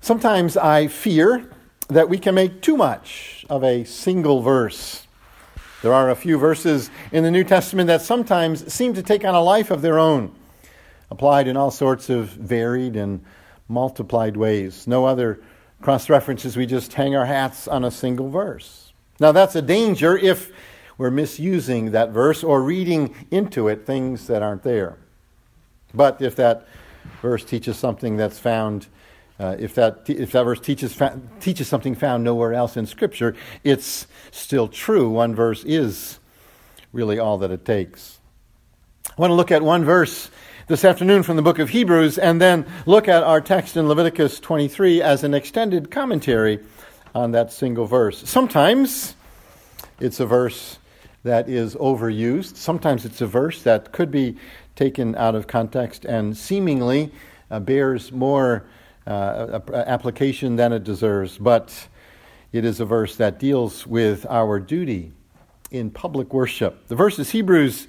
Sometimes I fear that we can make too much of a single verse. There are a few verses in the New Testament that sometimes seem to take on a life of their own, applied in all sorts of varied and multiplied ways. No other cross-references. We just hang our hats on a single verse. Now that's a danger if we're misusing that verse or reading into it things that aren't there. But if that verse teaches something that's found, if that verse teaches something found nowhere else in Scripture, it's still true. One verse is really all that it takes. I want to look at one verse this afternoon from the book of Hebrews, and then look at our text in Leviticus 23 as an extended commentary on that single verse. Sometimes it's a verse that is overused. Sometimes it's a verse that could be taken out of context and seemingly bears more application than it deserves. But it is a verse that deals with our duty in public worship. The verse is Hebrews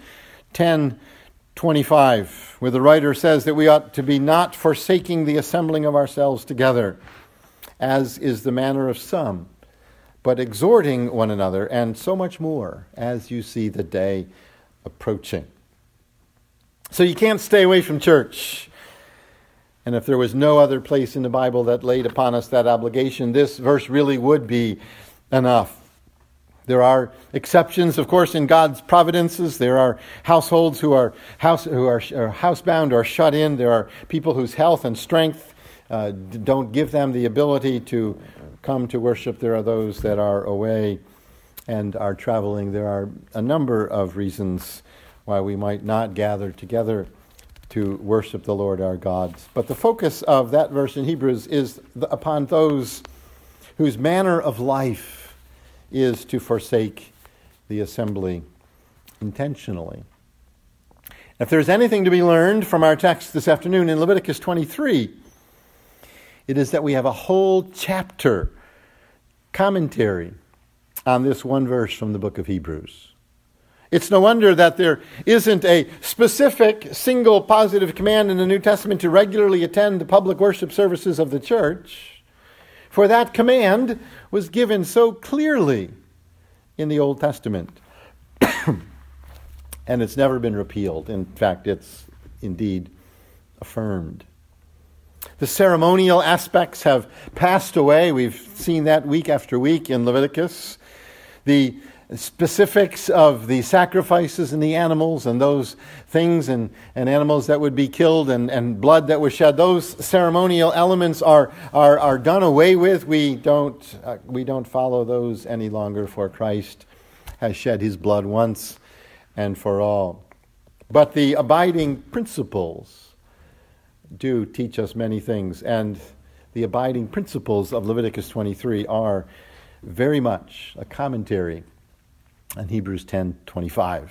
10:25, where the writer says that we ought to be not forsaking the assembling of ourselves together, as is the manner of some, but exhorting one another, and so much more as you see the day approaching. So you can't stay away from church. And if there was no other place in the Bible that laid upon us that obligation, this verse really would be enough. There are exceptions, of course, in God's providences. There are households who are housebound or shut in. There are people whose health and strength don't give them the ability to come to worship. There are those that are away and are traveling. There are a number of reasons why we might not gather together to worship the Lord our God. But the focus of that verse in Hebrews is upon those whose manner of life is to forsake the assembly intentionally. If there's anything to be learned from our text this afternoon in Leviticus 23, it is that we have a whole chapter commentary on this one verse from the book of Hebrews. It's no wonder that there isn't a specific single positive command in the New Testament to regularly attend the public worship services of the church, for that command was given so clearly in the Old Testament. And it's never been repealed. In fact, it's indeed affirmed. The ceremonial aspects have passed away. We've seen that week after week in Leviticus. The specifics of the sacrifices and the animals and those things and animals that would be killed and blood that was shed, those ceremonial elements are done away with. We don't follow those any longer, for Christ has shed his blood once and for all. But the abiding principles do teach us many things, and the abiding principles of Leviticus 23 are very much a commentary on Hebrews 10:25.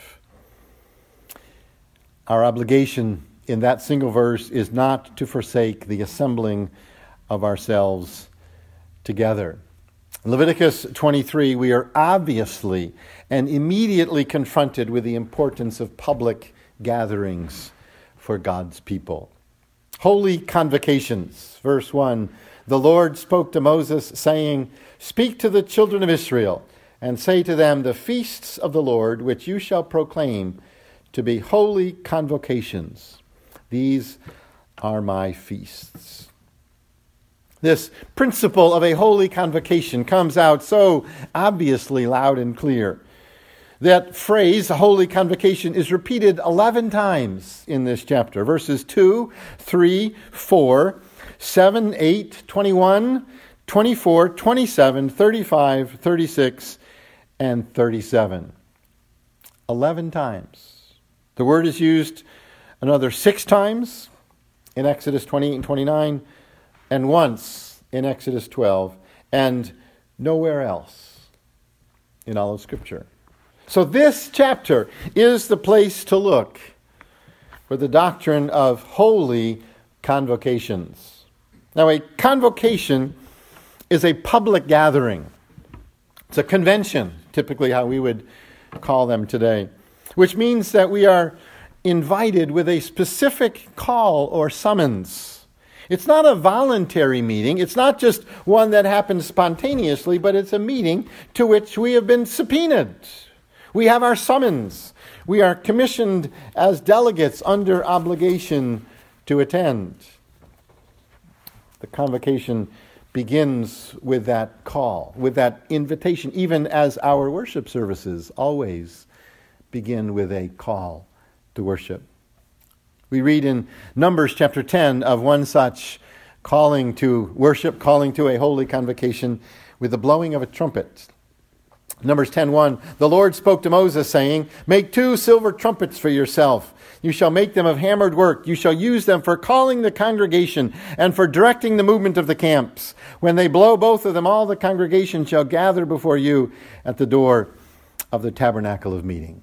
Our obligation in that single verse is not to forsake the assembling of ourselves together. In Leviticus 23, we are obviously and immediately confronted with the importance of public gatherings for God's people. Holy convocations. Verse 1, the Lord spoke to Moses, saying, "Speak to the children of Israel, and say to them, the feasts of the Lord, which you shall proclaim to be holy convocations. These are my feasts." This principle of a holy convocation comes out so obviously loud and clear. That phrase, a holy convocation, is repeated 11 times in this chapter. Verses 2, 3, 4, 7, 8, 21, 24, 27, 35, 36, and 37. 11 times. The word is used another 6 times in Exodus 28 and 29, and once in Exodus 12, and nowhere else in all of Scripture. So this chapter is the place to look for the doctrine of holy convocations. Now, a convocation is a public gathering. It's a convention, typically how we would call them today, which means that we are invited with a specific call or summons. It's not a voluntary meeting. It's not just one that happens spontaneously, but it's a meeting to which we have been subpoenaed. We have our summons. We are commissioned as delegates under obligation to attend. The convocation begins with that call, with that invitation, even as our worship services always begin with a call to worship. We read in Numbers chapter 10 of one such calling to worship, calling to a holy convocation with the blowing of a trumpet. Numbers 10:1, the Lord spoke to Moses, saying, make 2 silver trumpets for yourself. You shall make them of hammered work. You shall use them for calling the congregation and for directing the movement of the camps. When they blow both of them, all the congregation shall gather before you at the door of the tabernacle of meeting.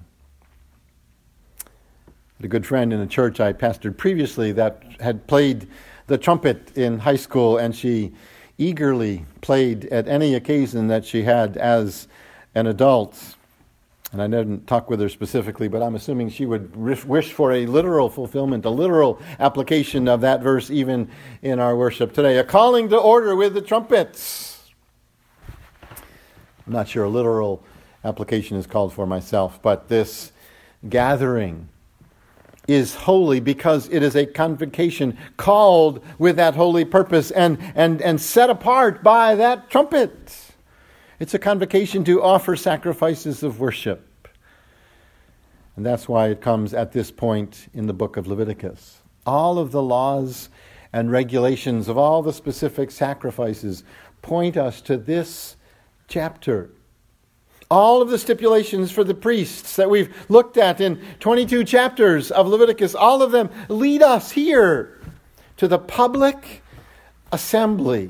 A good friend in a church I pastored previously that had played the trumpet in high school, and she eagerly played at any occasion that she had as an adult. And I didn't talk with her specifically, but I'm assuming she would wish for a literal fulfillment, a literal application of that verse even in our worship today. A calling to order with the trumpets. I'm not sure a literal application is called for myself, but this gathering is holy because it is a convocation called with that holy purpose and set apart by that trumpet. It's a convocation to offer sacrifices of worship. And that's why it comes at this point in the book of Leviticus. All of the laws and regulations of all the specific sacrifices point us to this chapter. All of the stipulations for the priests that we've looked at in 22 chapters of Leviticus, all of them lead us here to the public assembly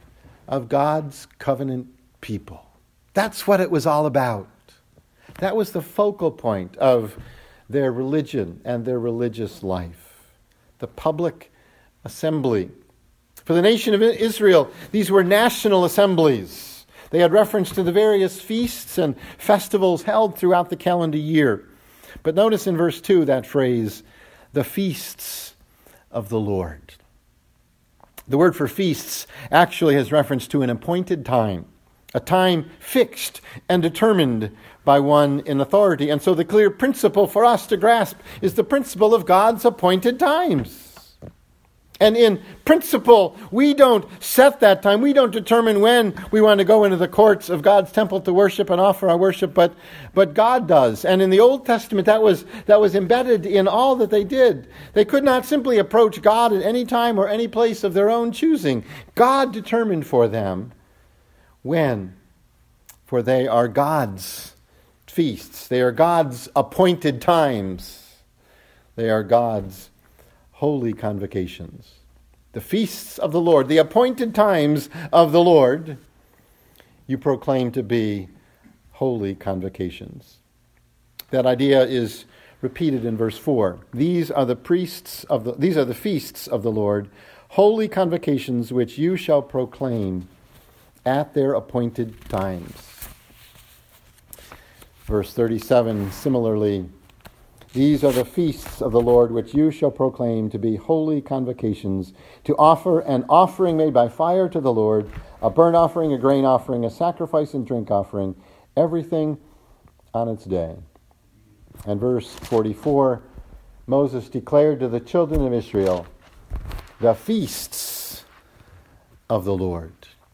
of God's covenant people. That's what it was all about. That was the focal point of their religion and their religious life. The public assembly. For the nation of Israel, these were national assemblies. They had reference to the various feasts and festivals held throughout the calendar year. But notice in verse 2 that phrase, the feasts of the Lord. The word for feasts actually has reference to an appointed time, a time fixed and determined by one in authority. And so the clear principle for us to grasp is the principle of God's appointed times. And in principle, we don't set that time. We don't determine when we want to go into the courts of God's temple to worship and offer our worship, but God does. And in the Old Testament, that was embedded in all that they did. They could not simply approach God at any time or any place of their own choosing. God determined for them when, for they are God's feasts. They are God's appointed times. They are God's holy convocations. The feasts of the Lord, the appointed times of the Lord, you proclaim to be holy convocations. That idea is repeated in verse 4. These are the feasts of the Lord, holy convocations which you shall proclaim at their appointed times. Verse 37, similarly, these are the feasts of the Lord which you shall proclaim to be holy convocations, to offer an offering made by fire to the Lord, a burnt offering, a grain offering, a sacrifice and drink offering, everything on its day. And verse 44, Moses declared to the children of Israel the feasts of the Lord.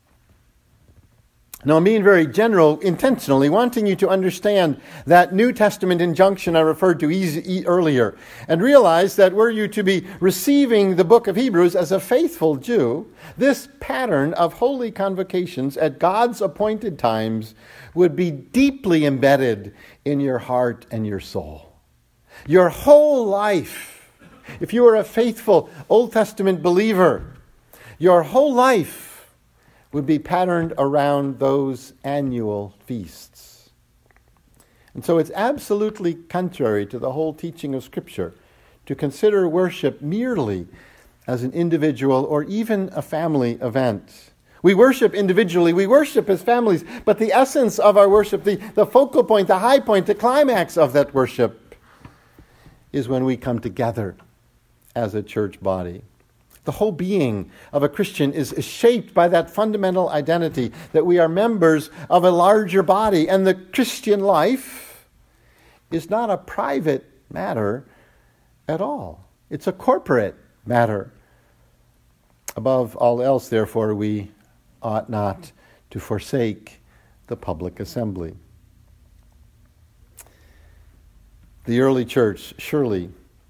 Now, I'm being very general, intentionally, wanting you to understand that New Testament injunction I referred to earlier, and realize that were you to be receiving the book of Hebrews as a faithful Jew, this pattern of holy convocations at God's appointed times would be deeply embedded in your heart and your soul. Your whole life, if you are a faithful Old Testament believer, your whole life would be patterned around those annual feasts. And so it's absolutely contrary to the whole teaching of Scripture to consider worship merely as an individual or even a family event. We worship individually, we worship as families, but the essence of our worship, the focal point, the high point, the climax of that worship is when we come together as a church body. The whole being of a Christian is shaped by that fundamental identity that we are members of a larger body. And the Christian life is not a private matter at all. It's a corporate matter. Above all else, therefore, we ought not to forsake the public assembly. The early church surely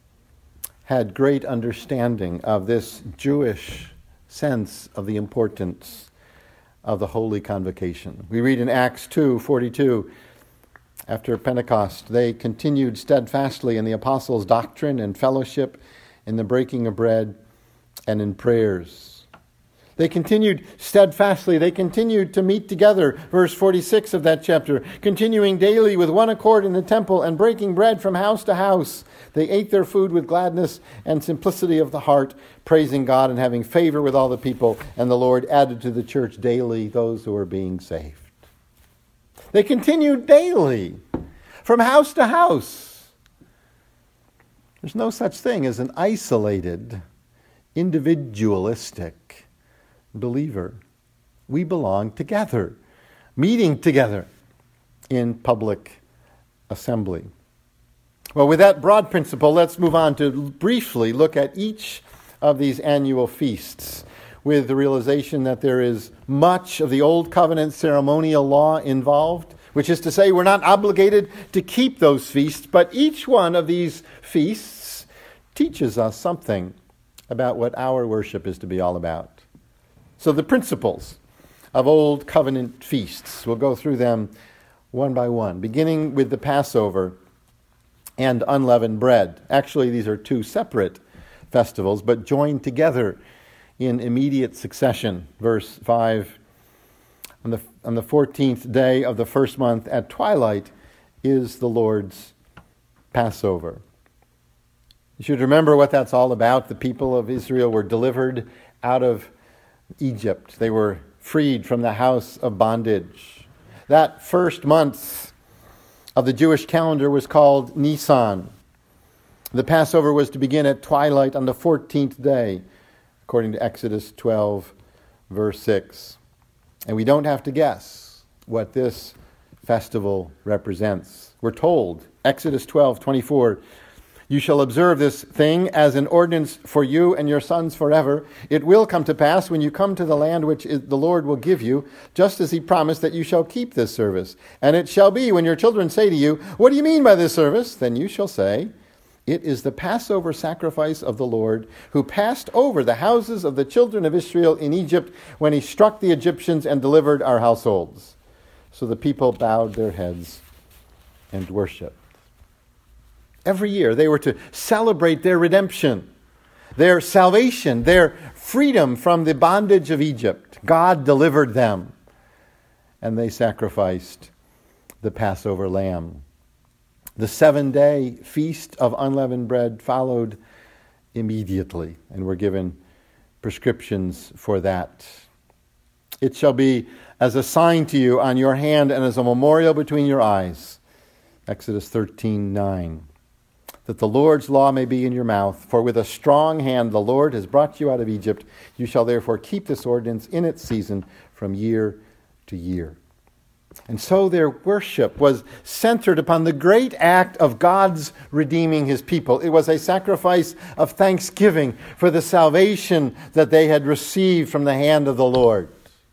had great understanding of this Jewish sense of the importance of the holy convocation. We read in Acts 2:42, after Pentecost, they continued steadfastly in the apostles' doctrine and fellowship, in the breaking of bread, and in prayers. They continued steadfastly. They continued to meet together, verse 46 of that chapter, continuing daily with one accord in the temple and breaking bread from house to house. They ate their food with gladness and simplicity of the heart, praising God and having favor with all the people. And the Lord added to the church daily those who were being saved. They continued daily, from house to house. There's no such thing as an isolated, individualistic believer. We belong together, meeting together in public assembly. Well, with that broad principle, let's move on to briefly look at each of these annual feasts with the realization that there is much of the Old Covenant ceremonial law involved, which is to say we're not obligated to keep those feasts, but each one of these feasts teaches us something about what our worship is to be all about. So the principles of Old Covenant feasts, we'll go through them one by one, beginning with the Passover and unleavened bread. Actually, these are two separate festivals, but joined together in immediate succession. Verse 5, on the 14th day of the first month at twilight is the Lord's Passover. You should remember what that's all about. The people of Israel were delivered out of Egypt. They were freed from the house of bondage. That first month of the Jewish calendar was called Nisan. The Passover was to begin at twilight on the 14th day, according to Exodus 12, verse 6. And we don't have to guess what this festival represents. We're told, Exodus 12:24, "You shall observe this thing as an ordinance for you and your sons forever. It will come to pass when you come to the land which the Lord will give you, just as he promised that you shall keep this service. And it shall be when your children say to you, 'What do you mean by this service?' Then you shall say, 'It is the Passover sacrifice of the Lord, who passed over the houses of the children of Israel in Egypt when he struck the Egyptians and delivered our households.' So the people bowed their heads and worshiped." Every year they were to celebrate their redemption, their salvation, their freedom from the bondage of Egypt. God delivered them, and they sacrificed the Passover lamb. The 7-day feast of unleavened bread followed immediately, and were given prescriptions for that. "It shall be as a sign to you on your hand and as a memorial between your eyes." Exodus 13:9. "That the Lord's law may be in your mouth. For with a strong hand the Lord has brought you out of Egypt. You shall therefore keep this ordinance in its season from year to year." And so their worship was centered upon the great act of God's redeeming his people. It was a sacrifice of thanksgiving for the salvation that they had received from the hand of the Lord.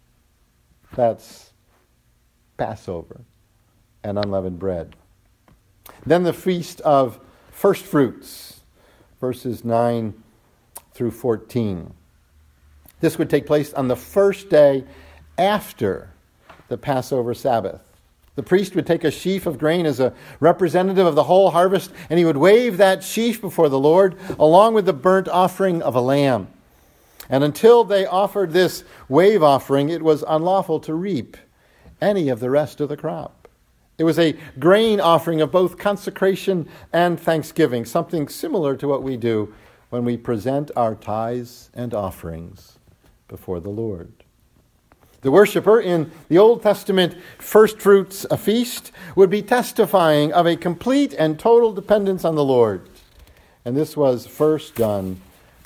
That's Passover and unleavened bread. Then the feast of first fruits, verses 9 through 14. This would take place on the first day after the Passover Sabbath. The priest would take a sheaf of grain as a representative of the whole harvest, and he would wave that sheaf before the Lord along with the burnt offering of a lamb. And until they offered this wave offering, it was unlawful to reap any of the rest of the crop. It was a grain offering of both consecration and thanksgiving, something similar to what we do when we present our tithes and offerings before the Lord. The worshiper in the Old Testament first fruits feast would be testifying of a complete and total dependence on the Lord. And this was first done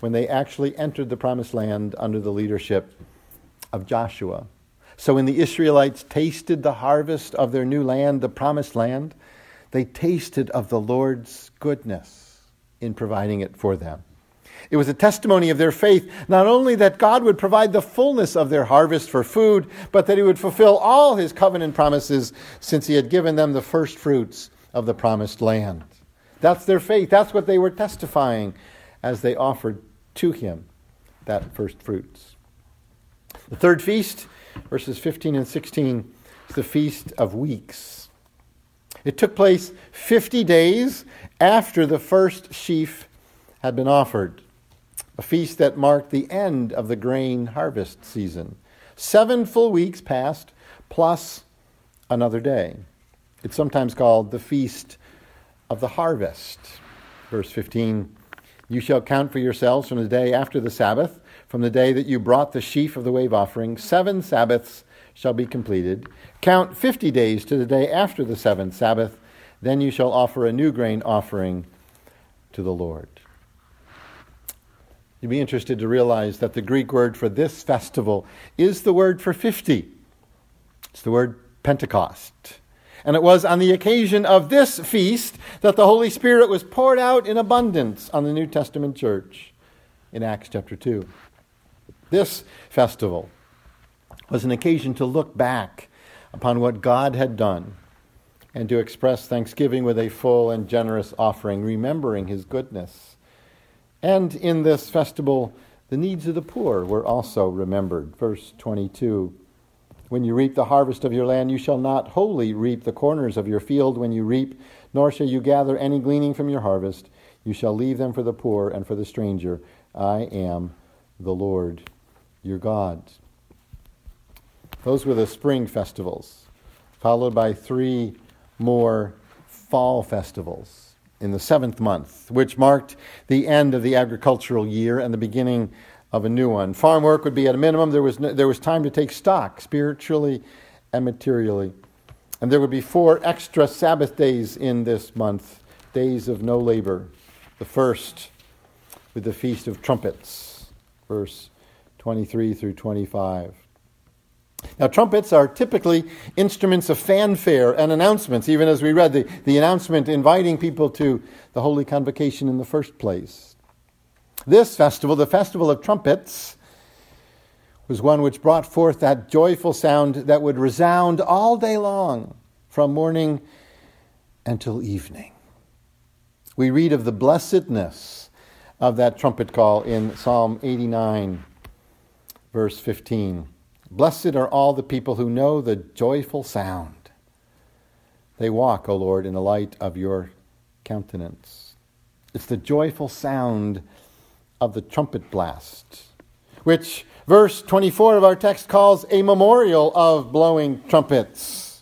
when they actually entered the promised land under the leadership of Joshua. So when the Israelites tasted the harvest of their new land, the promised land, they tasted of the Lord's goodness in providing it for them. It was a testimony of their faith, not only that God would provide the fullness of their harvest for food, but that he would fulfill all his covenant promises since he had given them the first fruits of the promised land. That's their faith. That's what they were testifying as they offered to him that first fruits. The third feast, verses 15 and 16, is the Feast of Weeks. It took place 50 days after the first sheaf had been offered, a feast that marked the end of the grain harvest season. 7 full weeks passed, plus another day. It's sometimes called the Feast of the Harvest. Verse 15, you shall count for yourselves from the day after the Sabbath, from the day that you brought the sheaf of the wave offering. 7 Sabbaths shall be completed. Count 50 days to the day after the 7th Sabbath. Then you shall offer a new grain offering to the Lord. You'd be interested to realize that the Greek word for this festival is the word for 50. It's the word Pentecost. And it was on the occasion of this feast that the Holy Spirit was poured out in abundance on the New Testament church in Acts chapter 2. This festival was an occasion to look back upon what God had done and to express thanksgiving with a full and generous offering, remembering his goodness. And in this festival, the needs of the poor were also remembered. Verse 22, when you reap the harvest of your land, you shall not wholly reap the corners of your field when you reap, nor shall you gather any gleaning from your harvest. You shall leave them for the poor and for the stranger. I am the Lord your God. Those were the spring festivals, followed by 3 more fall festivals in the 7th month, which marked the end of the agricultural year and the beginning of a new one. Farm work would be at a minimum. There was time to take stock, spiritually and materially. And there would be 4 extra Sabbath days in this month, days of no labor. The first with the Feast of Trumpets, verse 23 through 25. Now, trumpets are typically instruments of fanfare and announcements, even as we read the announcement inviting people to the Holy Convocation in the first place. This festival, the Festival of Trumpets, was one which brought forth that joyful sound that would resound all day long, from morning until evening. We read of the blessedness of that trumpet call in Psalm 89, verse 15. Blessed are all the people who know the joyful sound. They walk, O Lord, in the light of your countenance. It's the joyful sound of the trumpet blast, which verse 24 of our text calls a memorial of blowing trumpets.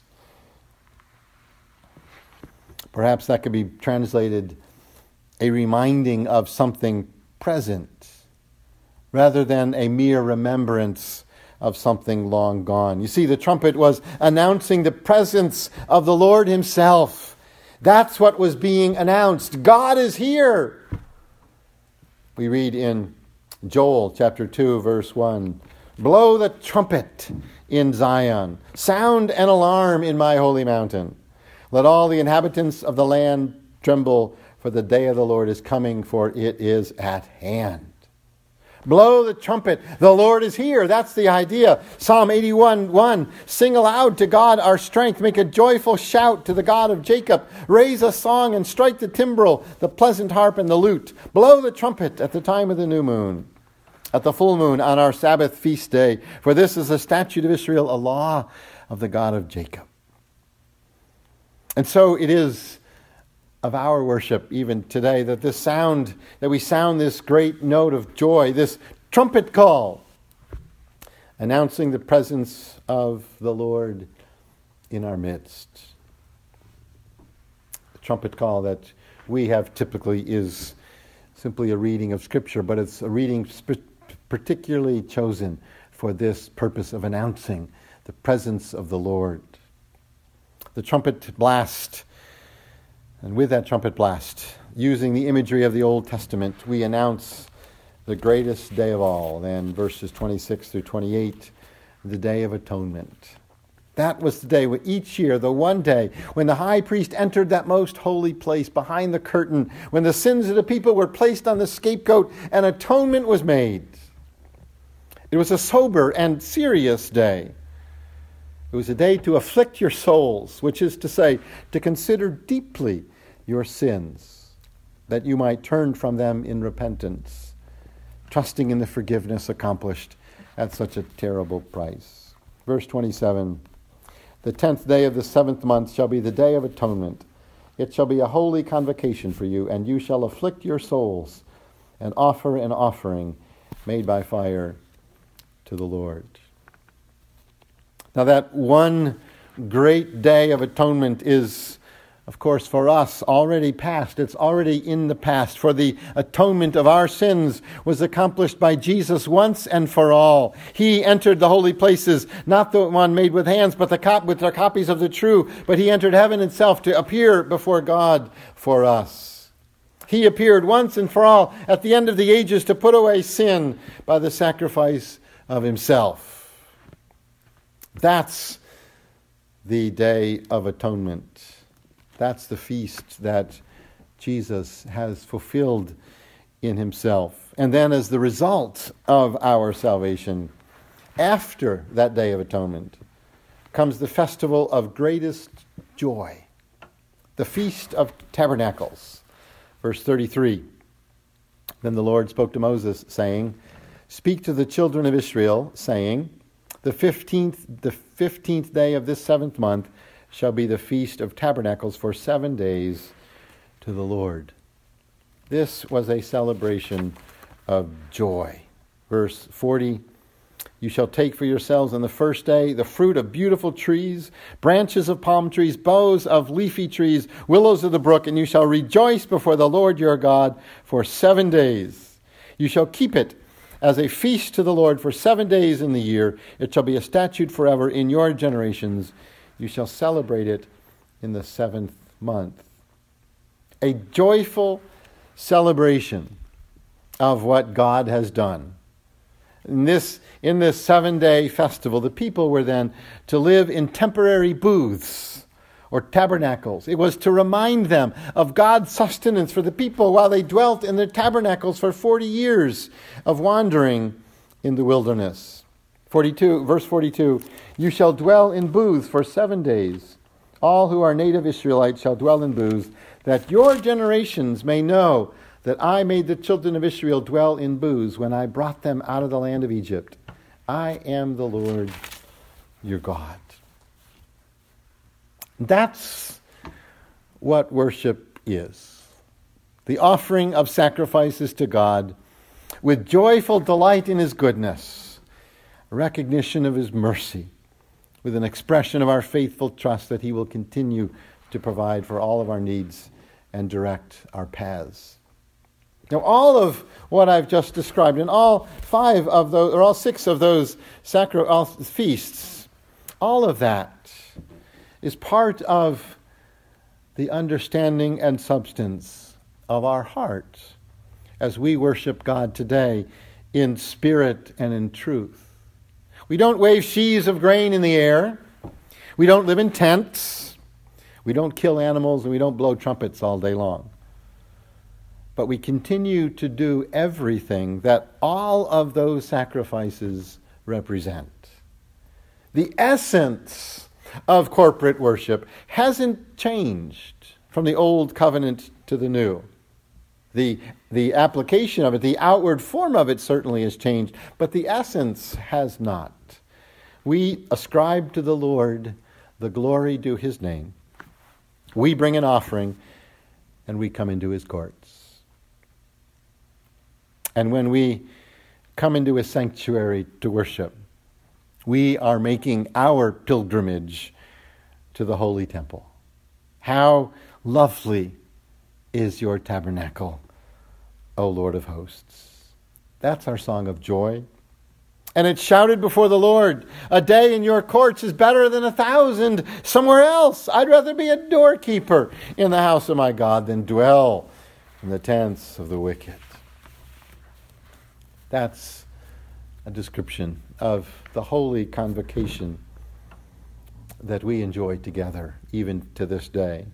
Perhaps that could be translated a reminding of something present, rather than a mere remembrance of something long gone. You see, the trumpet was announcing the presence of the Lord himself. That's what was being announced. God is here. We read in Joel chapter 2, verse 1, blow the trumpet in Zion. Sound an alarm in my holy mountain. Let all the inhabitants of the land tremble, for the day of the Lord is coming, for it is at hand. Blow the trumpet. The Lord is here. That's the idea. Psalm 81:1. Sing aloud to God our strength. Make a joyful shout to the God of Jacob. Raise a song and strike the timbrel, the pleasant harp and the lute. Blow the trumpet at the time of the new moon, at the full moon on our Sabbath feast day. For this is a statute of Israel, a law of the God of Jacob. And so it is of our worship even today that we sound this great note of joy, this trumpet call, announcing the presence of the Lord in our midst. The trumpet call that we have typically is simply a reading of Scripture, but it's a reading particularly chosen for this purpose of announcing the presence of the Lord. The trumpet blast. And with that trumpet blast, using the imagery of the Old Testament, we announce the greatest day of all. Then verses 26 through 28, the Day of Atonement. That was the day when each year, the one day, when the high priest entered that most holy place behind the curtain, when the sins of the people were placed on the scapegoat and atonement was made. It was a sober and serious day. It was a day to afflict your souls, which is to say, to consider deeply your sins, that you might turn from them in repentance, trusting in the forgiveness accomplished at such a terrible price. Verse 27, the 10th day of the 7th month shall be the Day of Atonement. It shall be a holy convocation for you, and you shall afflict your souls and offer an offering made by fire to the Lord. Now that one great day of atonement is, of course, for us already past. It's already in the past. For the atonement of our sins was accomplished by Jesus once and for all. He entered the holy places, not the one made with hands, but with the copies of the true. But he entered heaven itself to appear before God for us. He appeared once and for all at the end of the ages to put away sin by the sacrifice of himself. That's the Day of Atonement. That's the feast that Jesus has fulfilled in himself. And then as the result of our salvation, after that Day of Atonement, comes the festival of greatest joy, the Feast of Tabernacles. Verse 33, then the Lord spoke to Moses, saying, speak to the children of Israel, saying, the 15th day of this 7th month shall be the Feast of Tabernacles for 7 days to the Lord. This was a celebration of joy. Verse 40, you shall take for yourselves on the first day the fruit of beautiful trees, branches of palm trees, boughs of leafy trees, willows of the brook, and you shall rejoice before the Lord your God for 7 days. You shall keep it as a feast to the Lord for 7 days in the year. It shall be a statute forever in your generations. You shall celebrate it in the 7th month. A joyful celebration of what God has done. In this 7-day festival, the people were then to live in temporary booths or tabernacles. It was to remind them of God's sustenance for the people while they dwelt in their tabernacles for 40 years of wandering in the wilderness. Verse 42, you shall dwell in booths for 7 days. All who are native Israelites shall dwell in booths, that your generations may know that I made the children of Israel dwell in booths when I brought them out of the land of Egypt. I am the Lord your God. That's what worship is. The offering of sacrifices to God with joyful delight in his goodness, a recognition of his mercy, with an expression of our faithful trust that he will continue to provide for all of our needs and direct our paths. Now, all of what I've just described, and all 5 of those, or all 6 of those feasts, all of that is part of the understanding and substance of our heart as we worship God today in spirit and in truth. We don't wave sheaves of grain in the air. We don't live in tents. We don't kill animals, and we don't blow trumpets all day long. But we continue to do everything that all of those sacrifices represent. The essence of corporate worship hasn't changed from the old covenant to the new. The application of it, the outward form of it certainly has changed, but the essence has not. We ascribe to the Lord the glory due his name. We bring an offering, and we come into his courts. And when we come into his sanctuary to worship, we are making our pilgrimage to the holy temple. How lovely is your tabernacle, O Lord of hosts. That's our song of joy. And it's shouted before the Lord, a day in your courts is better than 1,000 somewhere else. I'd rather be a doorkeeper in the house of my God than dwell in the tents of the wicked. That's a description of the holy convocation that we enjoy together, even to this day.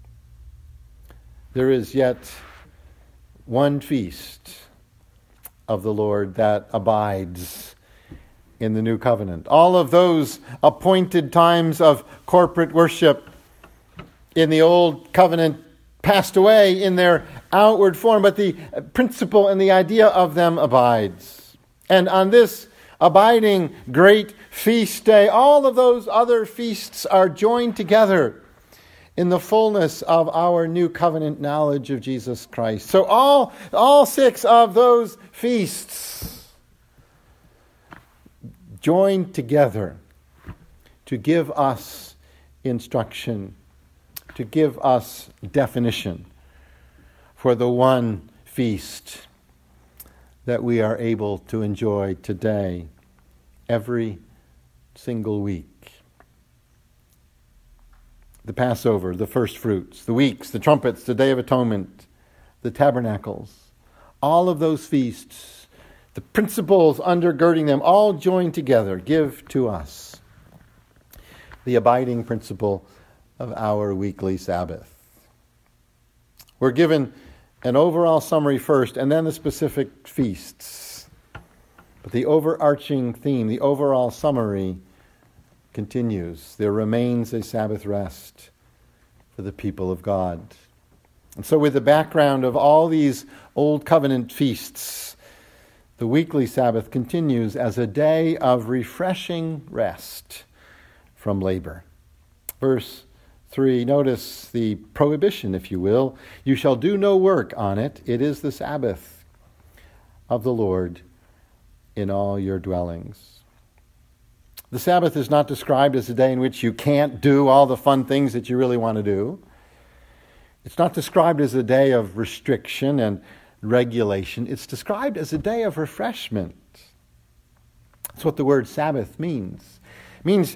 There is yet one feast of the Lord that abides in the new covenant. All of those appointed times of corporate worship in the old covenant passed away in their outward form, but the principle and the idea of them abides. And on this abiding great feast day, all of those other feasts are joined together in the fullness of our new covenant knowledge of Jesus Christ. So all 6 of those feasts joined together to give us instruction, to give us definition for the one feast that we are able to enjoy today, every single week. The Passover, the first fruits, the weeks, the trumpets, the Day of Atonement, the tabernacles, all of those feasts, the principles undergirding them, all joined together, give to us the abiding principle of our weekly Sabbath. We're given an overall summary first, and then the specific feasts. But the overarching theme, the overall summary, continues. There remains a Sabbath rest for the people of God. And so with the background of all these Old Covenant feasts, the weekly Sabbath continues as a day of refreshing rest from labor. Verse 3, notice the prohibition, if you will. You shall do no work on it. It is the Sabbath of the Lord in all your dwellings. The Sabbath is not described as a day in which you can't do all the fun things that you really want to do. It's not described as a day of restriction and regulation. It's described as a day of refreshment. That's what the word Sabbath means. It means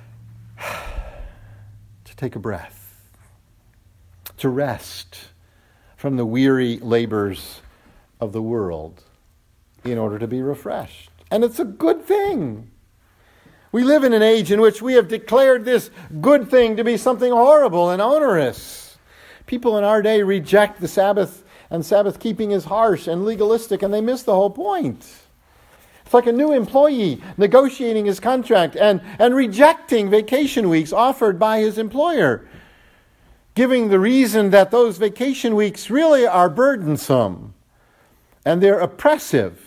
to take a breath, to rest from the weary labors of the world in order to be refreshed. And it's a good thing. We live in an age in which we have declared this good thing to be something horrible and onerous. People in our day reject the Sabbath, and Sabbath keeping is harsh and legalistic, and they miss the whole point. It's like a new employee negotiating his contract and rejecting vacation weeks offered by his employer, giving the reason that those vacation weeks really are burdensome and they're oppressive,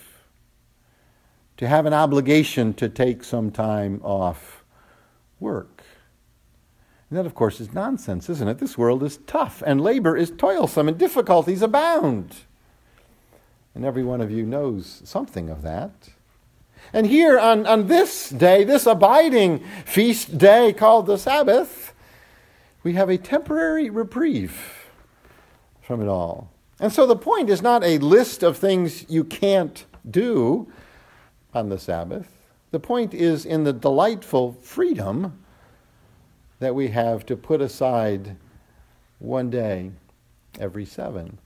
to have an obligation to take some time off work. And that, of course, is nonsense, isn't it? This world is tough, and labor is toilsome, and difficulties abound. And every one of you knows something of that. And here on this day, this abiding feast day called the Sabbath, we have a temporary reprieve from it all. And so the point is not a list of things you can't do on the Sabbath. The point is in the delightful freedom that we have to put aside one day every 7.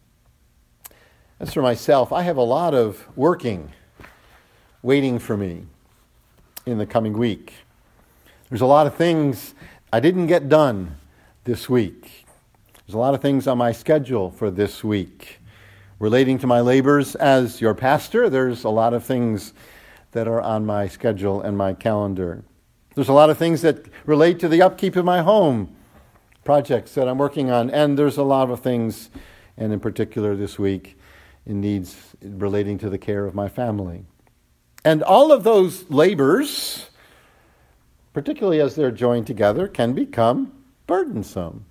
As for myself, I have a lot of working waiting for me in the coming week. There's a lot of things I didn't get done this week. There's a lot of things on my schedule for this week. Relating to my labors as your pastor, there's a lot of things that are on my schedule and my calendar. There's a lot of things that relate to the upkeep of my home, projects that I'm working on, and there's a lot of things, and in particular this week, in needs relating to the care of my family. And all of those labors, particularly as they're joined together, can become burdensome.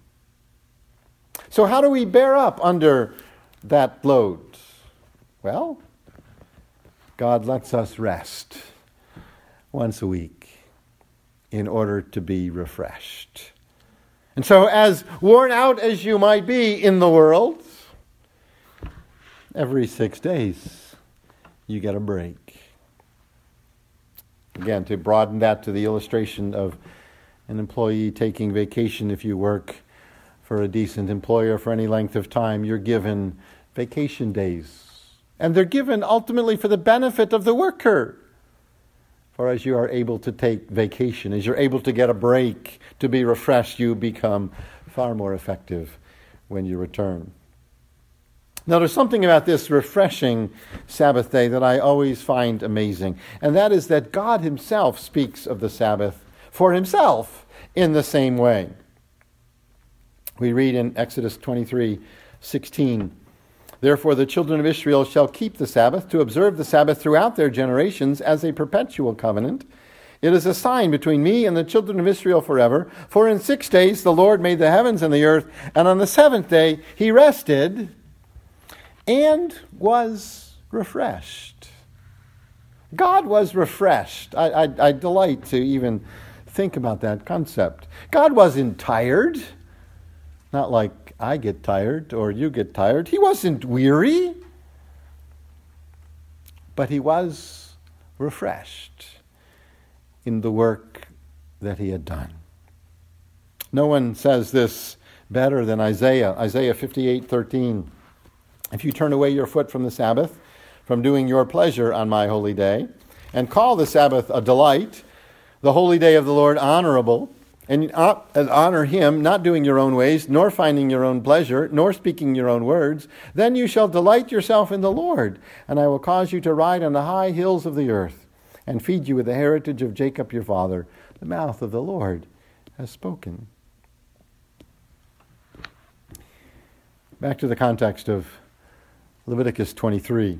So how do we bear up under that load? Well, God lets us rest once a week in order to be refreshed. And so as worn out as you might be in the world, every 6 days you get a break. Again, to broaden that to the illustration of an employee taking vacation, if you work for a decent employer for any length of time, you're given vacation days And they're given ultimately for the benefit of the worker. For as you are able to take vacation, as you're able to get a break, to be refreshed, you become far more effective when you return. Now, there's something about this refreshing Sabbath day that I always find amazing, and that is that God himself speaks of the Sabbath for himself in the same way. We read in Exodus 23:16, "Therefore the children of Israel shall keep the Sabbath, to observe the Sabbath throughout their generations as a perpetual covenant. It is a sign between me and the children of Israel forever. For in 6 days the Lord made the heavens and the earth, and on the seventh day he rested and was refreshed." God was refreshed. I delight to even think about that concept. God wasn't tired. Not like I get tired or you get tired. He wasn't weary. But he was refreshed in the work that he had done. No one says this better than Isaiah. Isaiah 58:13. "If you turn away your foot from the Sabbath, from doing your pleasure on my holy day, and call the Sabbath a delight, the holy day of the Lord honorable, and honor him, not doing your own ways, nor finding your own pleasure, nor speaking your own words, then you shall delight yourself in the Lord, and I will cause you to ride on the high hills of the earth, and feed you with the heritage of Jacob your father. The mouth of the Lord has spoken." Back to the context of Leviticus 23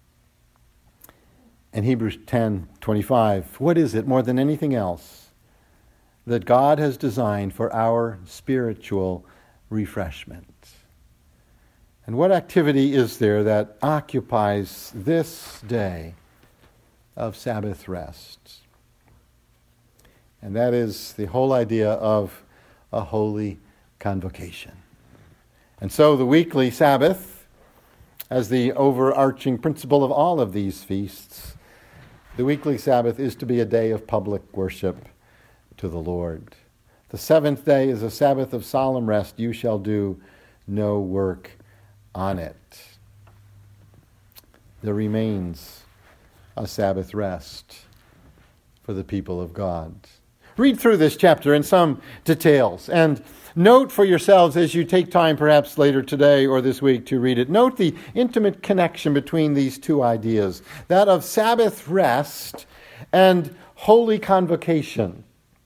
and Hebrews 10:25. What is it more than anything else that God has designed for our spiritual refreshment? And what activity is there that occupies this day of Sabbath rest? And that is the whole idea of a holy convocation. And so the weekly Sabbath, as the overarching principle of all of these feasts, the weekly Sabbath is to be a day of public worship to the Lord. The seventh day is a Sabbath of solemn rest. You shall do no work on it. There remains a Sabbath rest for the people of God. Read through this chapter in some details and note for yourselves as you take time perhaps later today or this week to read it. Note the intimate connection between these two ideas, that of Sabbath rest and holy convocation.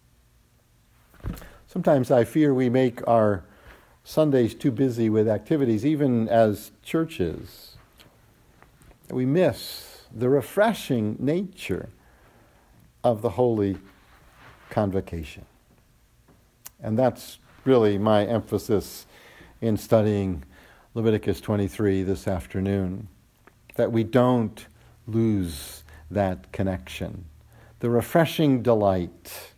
Sometimes I fear we make our Sundays too busy with activities, even as churches. We miss the refreshing nature of the holy convocation. And that's really my emphasis in studying Leviticus 23 this afternoon, that we don't lose that connection. The refreshing delight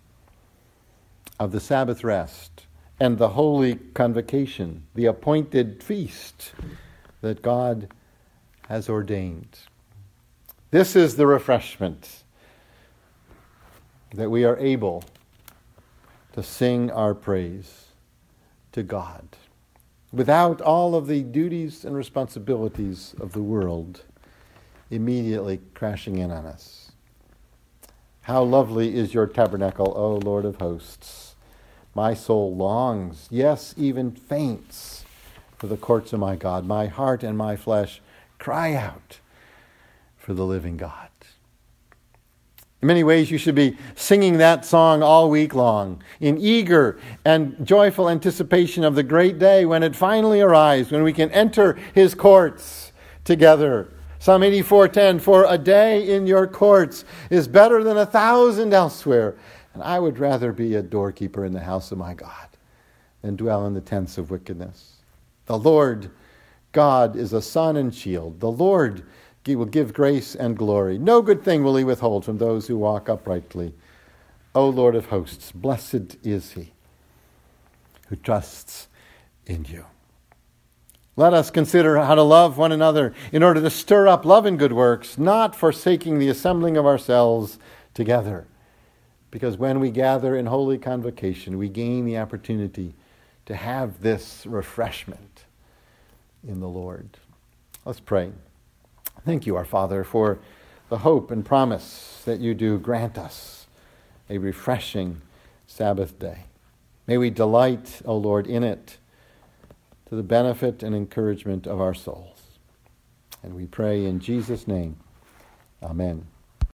of the Sabbath rest and the holy convocation, the appointed feast that God has ordained. This is the refreshment that we are able to sing our praise to God without all of the duties and responsibilities of the world immediately crashing in on us. How lovely is your tabernacle, O Lord of hosts. My soul longs, yes, even faints, for the courts of my God. My heart and my flesh cry out for the living God. In many ways, you should be singing that song all week long in eager and joyful anticipation of the great day when it finally arrives, when we can enter his courts together. Psalm 84:10, "For a day in your courts is better than 1,000 elsewhere, and I would rather be a doorkeeper in the house of my God than dwell in the tents of wickedness." The Lord God is a sun and shield. The Lord He will give grace and glory. No good thing will he withhold from those who walk uprightly. O Lord of hosts, blessed is he who trusts in you. Let us consider how to love one another in order to stir up love and good works, not forsaking the assembling of ourselves together. Because when we gather in holy convocation, we gain the opportunity to have this refreshment in the Lord. Let's pray. Thank you, our Father, for the hope and promise that you do grant us a refreshing Sabbath day. May we delight, O Lord, in it to the benefit and encouragement of our souls. And we pray in Jesus' name. Amen.